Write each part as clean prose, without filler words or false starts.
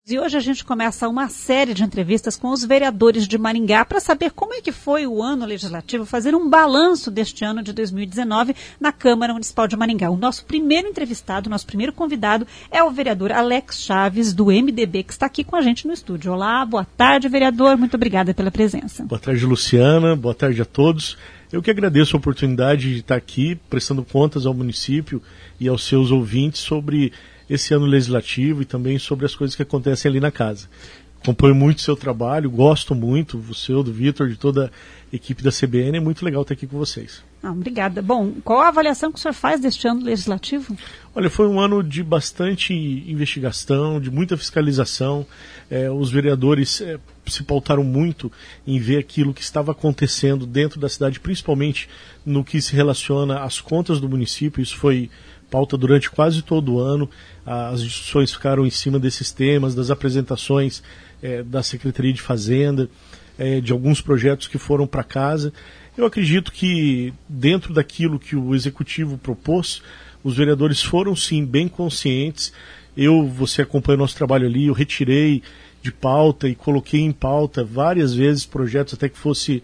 E hoje a gente começa uma série de entrevistas com os vereadores de Maringá para saber como é que foi o ano legislativo, fazer um balanço deste ano de 2019 na Câmara Municipal de Maringá. O nosso primeiro entrevistado, nosso primeiro convidado é o vereador Alex Chaves, do MDB, que está aqui com a gente no estúdio. Olá, boa tarde, vereador, muito obrigada pela presença. Boa tarde, Luciana, boa tarde a todos. Eu que agradeço a oportunidade de estar aqui prestando contas ao município e aos seus ouvintes sobre esse ano legislativo e também sobre as coisas que acontecem ali na casa. Acompanho muito o seu trabalho, gosto muito, do seu, do Vitor, de toda a equipe da CBN, é muito legal estar aqui com vocês. Obrigada. Bom, qual a avaliação que o senhor faz deste ano legislativo? Olha, foi um ano de bastante investigação, de muita fiscalização. Os vereadores se pautaram muito em ver aquilo que estava acontecendo dentro da cidade, principalmente no que se relaciona às contas do município. Isso foi pauta durante quase todo o ano. As discussões ficaram em cima desses temas, das apresentações da Secretaria de Fazenda, de alguns projetos que foram para casa. Eu acredito que dentro daquilo que o Executivo propôs, os vereadores foram sim bem conscientes. Você acompanha o nosso trabalho ali, eu retirei de pauta e coloquei em pauta várias vezes projetos até que fosse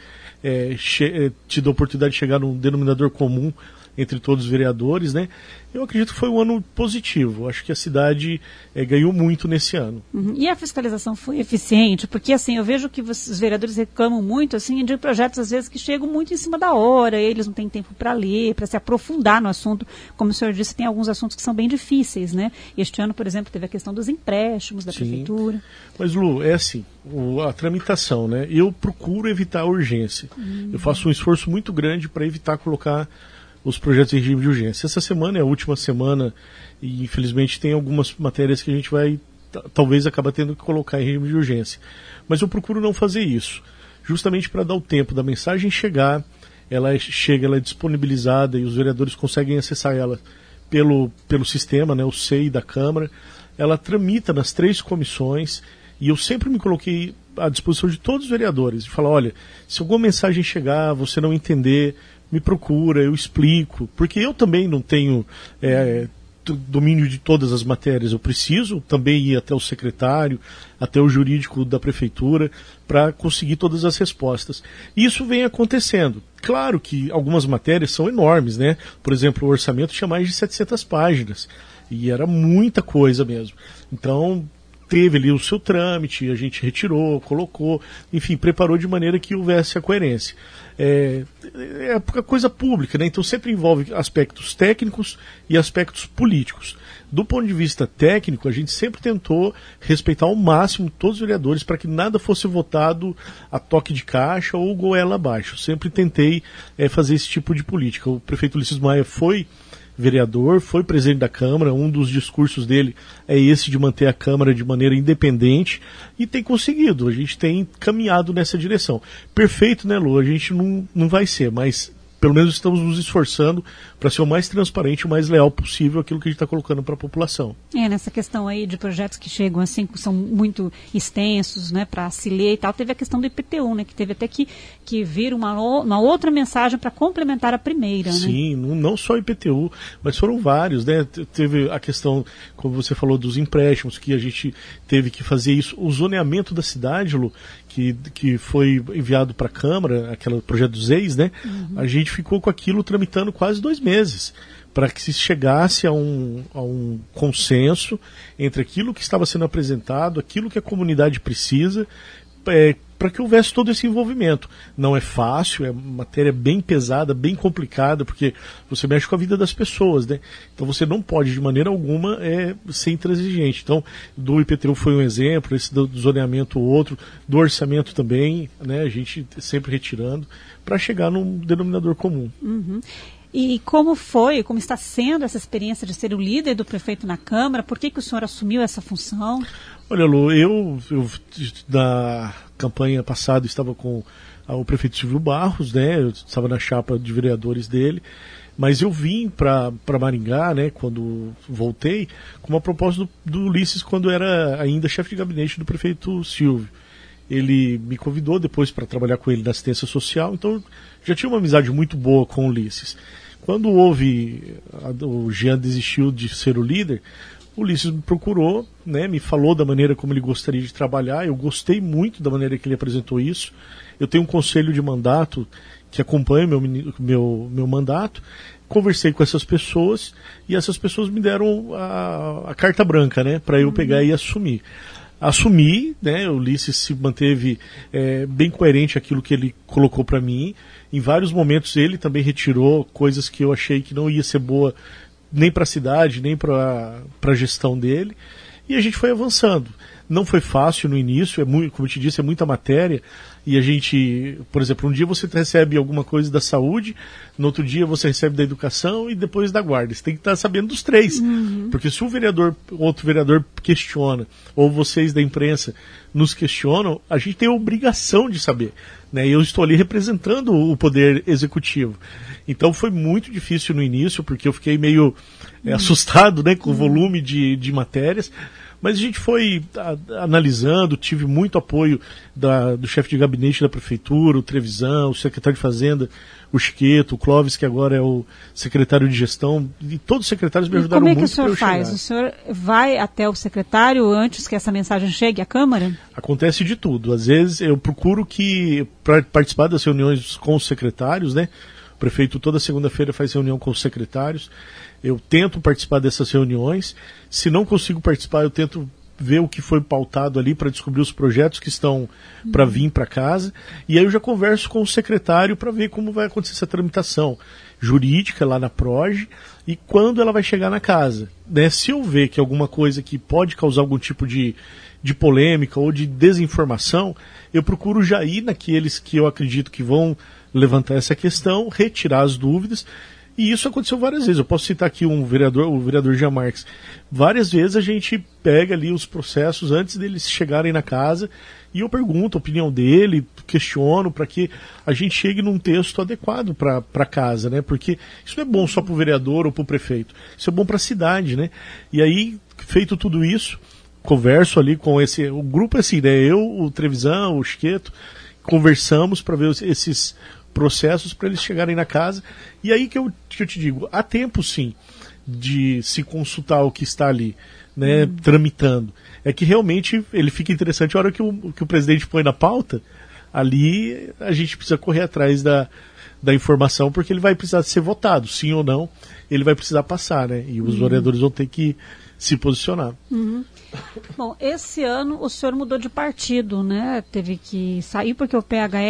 tido a oportunidade de chegar num denominador comum entre todos os vereadores, né? Eu acredito que foi um ano positivo. Acho que a cidade ganhou muito nesse ano. E a fiscalização foi eficiente? Porque, assim, eu vejo que os vereadores reclamam muito, assim, de projetos, às vezes, que chegam muito em cima da hora, eles não têm tempo para ler, para se aprofundar no assunto. Como o senhor disse, tem alguns assuntos que são bem difíceis, né? Este ano, por exemplo, teve a questão dos empréstimos da prefeitura. Mas, Lu, é assim, a tramitação, né? Eu procuro evitar a urgência. Eu faço um esforço muito grande para evitar colocar os projetos em regime de urgência. Essa semana é a última semana e, infelizmente, tem algumas matérias que a gente vai, talvez, acabar tendo que colocar em regime de urgência. Mas eu procuro não fazer isso, justamente para dar o tempo da mensagem chegar, ela é disponibilizada e os vereadores conseguem acessar ela pelo sistema, né, o SEI da Câmara. Ela tramita nas 3 comissões e eu sempre me coloquei à disposição de todos os vereadores, de falar, olha, se alguma mensagem chegar, você não entender, me procura, eu explico, porque eu também não tenho domínio de todas as matérias, eu preciso também ir até o secretário, até o jurídico da prefeitura, para conseguir todas as respostas. E isso vem acontecendo. Claro que algumas matérias são enormes, né? Por exemplo, o orçamento tinha mais de 700 páginas, e era muita coisa mesmo. Então, teve ali o seu trâmite, a gente retirou, colocou, enfim, preparou de maneira que houvesse a coerência. É coisa pública, né? Então sempre envolve aspectos técnicos e aspectos políticos. Do ponto de vista técnico, a gente sempre tentou respeitar ao máximo todos os vereadores para que nada fosse votado a toque de caixa ou goela abaixo. Sempre tentei fazer esse tipo de política. O prefeito Ulisses Maia foi vereador, foi presidente da Câmara, um dos discursos dele é esse de manter a Câmara de maneira independente e tem conseguido, a gente tem caminhado nessa direção. Perfeito, né, Lu? A gente não vai ser, mas pelo menos estamos nos esforçando para ser o mais transparente e o mais leal possível aquilo que a gente está colocando para a população. Nessa questão aí de projetos que chegam assim, que são muito extensos, né, para se ler e tal, teve a questão do IPTU, né, que teve até que vir uma outra mensagem para complementar a primeira. Sim, né? Não só o IPTU, mas foram vários, né? Teve a questão, como você falou, dos empréstimos, que a gente teve que fazer isso. O zoneamento da cidade, Lu, que foi enviado para a Câmara, aquele projeto dos ex, né? A gente ficou com aquilo tramitando quase 2 meses, para que se chegasse a um consenso entre aquilo que estava sendo apresentado, aquilo que a comunidade precisa, para que houvesse todo esse envolvimento. Não é fácil, é uma matéria bem pesada, bem complicada, porque você mexe com a vida das pessoas, né? Então você não pode, de maneira alguma, ser intransigente. Então, do IPTU foi um exemplo, esse do zoneamento outro, do orçamento também, né? A gente sempre retirando, para chegar num denominador comum. E como está sendo essa experiência de ser o líder do prefeito na Câmara? Por que o senhor assumiu essa função? Olha, Lu, eu na campanha passada estava com o prefeito Silvio Barros, né? Eu estava na chapa de vereadores dele, mas eu vim para Maringá, né, quando voltei, com uma proposta do Ulisses, quando era ainda chefe de gabinete do prefeito Silvio. Ele me convidou depois para trabalhar com ele na assistência social, então já tinha uma amizade muito boa com o Ulisses. Quando o Jean desistiu de ser o líder, O Ulisses me procurou, né, me falou da maneira como ele gostaria de trabalhar. Eu gostei muito da maneira que ele apresentou isso. Eu tenho um conselho de mandato que acompanha meu mandato. Conversei com essas pessoas e essas pessoas me deram a carta branca, né, para eu pegar e assumir. Assumi, né, o Ulisses se manteve bem coerente àquilo que ele colocou para mim. Em vários momentos ele também retirou coisas que eu achei que não ia ser boa nem para a cidade, nem para a gestão dele. E a gente foi avançando. Não foi fácil no início, como eu te disse, é muita matéria. E a gente, por exemplo, um dia você recebe alguma coisa da saúde, no outro dia você recebe da educação e depois da guarda. Você tem que estar sabendo dos três. Porque se outro vereador questiona, ou vocês da imprensa nos questionam, a gente tem a obrigação de saber. Né? Eu estou ali representando o poder executivo. Então foi muito difícil no início, porque eu fiquei meio assustado, né, com o volume de matérias. Mas a gente foi analisando, tive muito apoio do chefe de gabinete da prefeitura, o Trevisan, o secretário de Fazenda, o Chiqueto, o Clóvis, que agora é o secretário de gestão, e todos os secretários me ajudaram muito. Como é que o senhor faz? O senhor vai até o secretário antes que essa mensagem chegue à Câmara? Acontece de tudo. Às vezes eu procuro para participar das reuniões com os secretários, né? O prefeito toda segunda-feira faz reunião com os secretários. Eu tento participar dessas reuniões. Se não consigo participar, eu tento ver o que foi pautado ali para descobrir os projetos que estão para vir para casa. E aí eu já converso com o secretário para ver como vai acontecer essa tramitação jurídica lá na PROGE e quando ela vai chegar na casa. Né? Se eu ver que alguma coisa que pode causar algum tipo de polêmica ou de desinformação, eu procuro já ir naqueles que eu acredito que vão levantar essa questão, retirar as dúvidas. E isso aconteceu várias vezes. Eu posso citar aqui o vereador Jean Marques. Várias vezes a gente pega ali os processos antes deles chegarem na casa e eu pergunto a opinião dele, questiono para que a gente chegue num texto adequado para casa, né? Porque isso não é bom só para o vereador ou para o prefeito. Isso é bom para a cidade, né? E aí, feito tudo isso, converso ali com o grupo assim, né? Eu, o Trevisan, o Chiqueto, conversamos para ver esses processos para eles chegarem na casa. E aí que eu te digo, há tempo sim de se consultar o que está ali, né, tramitando. É que realmente ele fica interessante a hora que o presidente põe na pauta, ali a gente precisa correr atrás da informação, porque ele vai precisar ser votado, sim ou não, ele vai precisar passar, né? E os vereadores vão ter que se posicionar. Bom, esse ano o senhor mudou de partido, né? Teve que sair porque o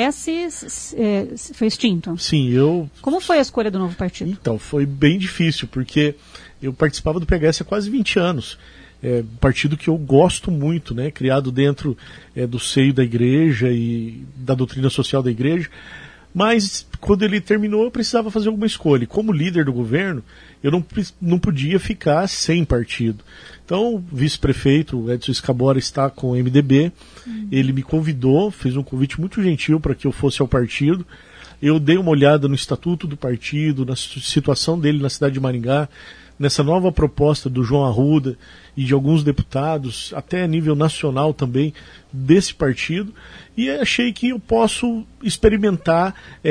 PHS foi extinto. Sim, Como foi a escolha do novo partido? Então, foi bem difícil, porque eu participava do PHS há quase 20 anos. Um partido que eu gosto muito, né? Criado dentro do seio da igreja e da doutrina social da igreja. Mas, quando ele terminou, eu precisava fazer alguma escolha. Como líder do governo, eu não podia ficar sem partido. Então, o vice-prefeito Edson Escabora está com o MDB. Ele me convidou, fez um convite muito gentil para que eu fosse ao partido. Eu dei uma olhada no estatuto do partido, na situação dele na cidade de Maringá, nessa nova proposta do João Arruda e de alguns deputados, até a nível nacional também, desse partido, e achei que eu posso experimentar,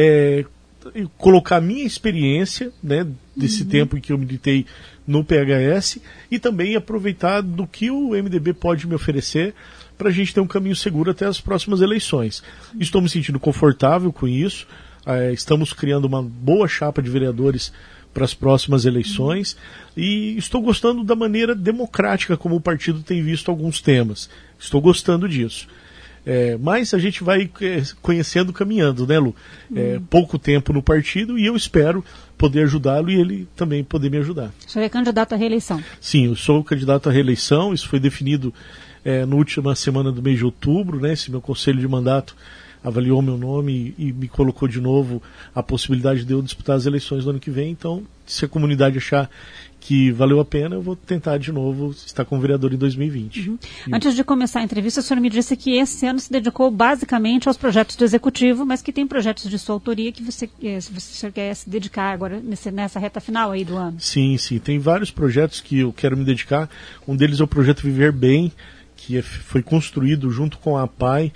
colocar a minha experiência, né, desse tempo em que eu militei no PHS, e também aproveitar do que o MDB pode me oferecer para a gente ter um caminho seguro até as próximas eleições. Estou me sentindo confortável com isso, estamos criando uma boa chapa de vereadores para as próximas eleições e estou gostando da maneira democrática como o partido tem visto alguns temas. Estou gostando disso. Mas a gente vai conhecendo, caminhando, né, Lu? Pouco tempo no partido e eu espero poder ajudá-lo e ele também poder me ajudar. O senhor é candidato à reeleição? Sim, eu sou candidato à reeleição. Isso foi definido na última semana do mês de outubro, né? Esse meu conselho de mandato avaliou meu nome e me colocou de novo a possibilidade de eu disputar as eleições do ano que vem. Então, se a comunidade achar que valeu a pena, eu vou tentar de novo estar como vereador em 2020. Antes de começar a entrevista, o senhor me disse que esse ano se dedicou basicamente aos projetos do Executivo, mas que tem projetos de sua autoria que você quer se dedicar agora nessa reta final aí do ano. Sim, sim. Tem vários projetos que eu quero me dedicar. Um deles é o projeto Viver Bem, que foi construído junto com a APAI. O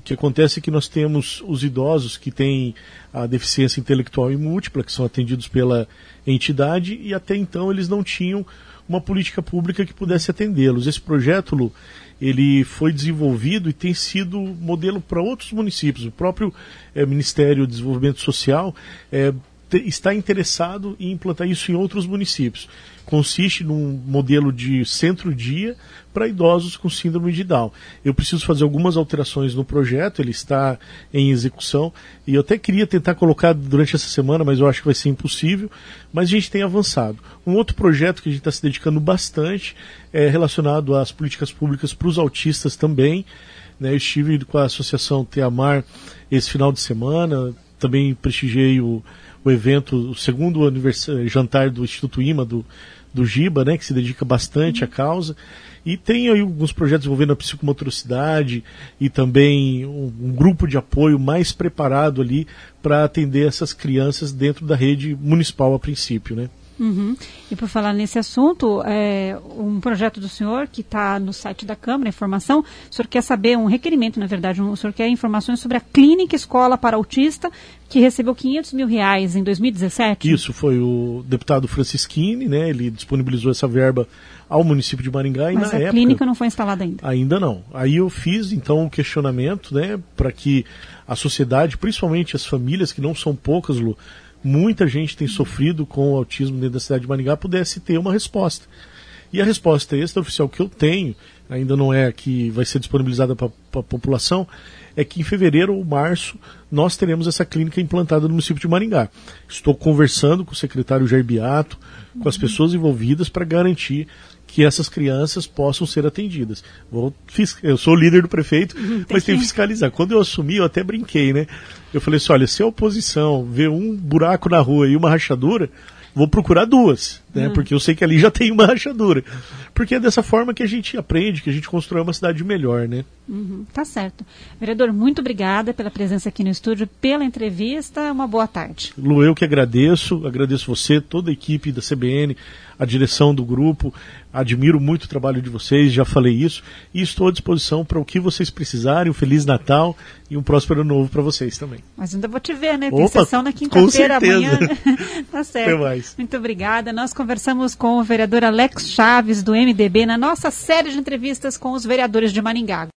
que acontece é que nós temos os idosos que têm a deficiência intelectual e múltipla, que são atendidos pela entidade, e até então eles não tinham uma política pública que pudesse atendê-los. Esse projeto, Lu, ele foi desenvolvido e tem sido modelo para outros municípios. O próprio Ministério do Desenvolvimento Social está interessado em implantar isso em outros municípios. Consiste num modelo de centro-dia para idosos com síndrome de Down. Eu preciso fazer algumas alterações no projeto, ele está em execução, e eu até queria tentar colocar durante essa semana, mas eu acho que vai ser impossível, mas a gente tem avançado. Um outro projeto que a gente está se dedicando bastante é relacionado às políticas públicas para os autistas também, né? Eu estive com a Associação Teamar esse final de semana, também prestigiei o evento, o segundo jantar do Instituto IMA, do GIBA, né, que se dedica bastante à causa, e tem aí alguns projetos envolvendo a psicomotricidade e também um grupo de apoio mais preparado ali para atender essas crianças dentro da rede municipal a princípio, né? Uhum. E por falar nesse assunto, um projeto do senhor que está no site da Câmara, informação, o senhor quer saber, um requerimento, na verdade, o senhor quer informações sobre a Clínica Escola para Autista, que recebeu R$500 mil em 2017? Isso, foi o deputado Francisquini, né, ele disponibilizou essa verba ao município de Maringá. Mas a clínica não foi instalada ainda? Ainda não. Aí eu fiz, então, um questionamento, né, para que a sociedade, principalmente as famílias, que não são poucas, Lu, muita gente tem sofrido com o autismo dentro da cidade de Maringá, pudesse ter uma resposta. E a resposta extraoficial que eu tenho, ainda não é que vai ser disponibilizada para a população, é que em fevereiro ou março nós teremos essa clínica implantada no município de Maringá. Estou conversando com o secretário Jair Beato, com as pessoas envolvidas, para garantir que essas crianças possam ser atendidas. Eu sou o líder do prefeito, mas tenho que fiscalizar. Quando eu assumi, eu até brinquei, né? Eu falei assim, olha, se a oposição vê um buraco na rua e uma rachadura, vou procurar duas, né? Porque eu sei que ali já tem uma rachadura. Porque é dessa forma que a gente aprende, que a gente constrói uma cidade melhor, né? Tá certo. Vereador, muito obrigada pela presença aqui no estúdio, pela entrevista. Uma boa tarde. Lu, eu que agradeço você, toda a equipe da CBN, a direção do grupo. Admiro muito o trabalho de vocês, já falei isso, e estou à disposição para o que vocês precisarem. Um Feliz Natal e um próspero Ano Novo para vocês também. Mas ainda vou te ver, né? Tem sessão na quinta-feira, amanhã. Tá certo. Até mais. Muito obrigada. Nós conversamos com o vereador Alex Chaves, do MDB, na nossa série de entrevistas com os vereadores de Maringá.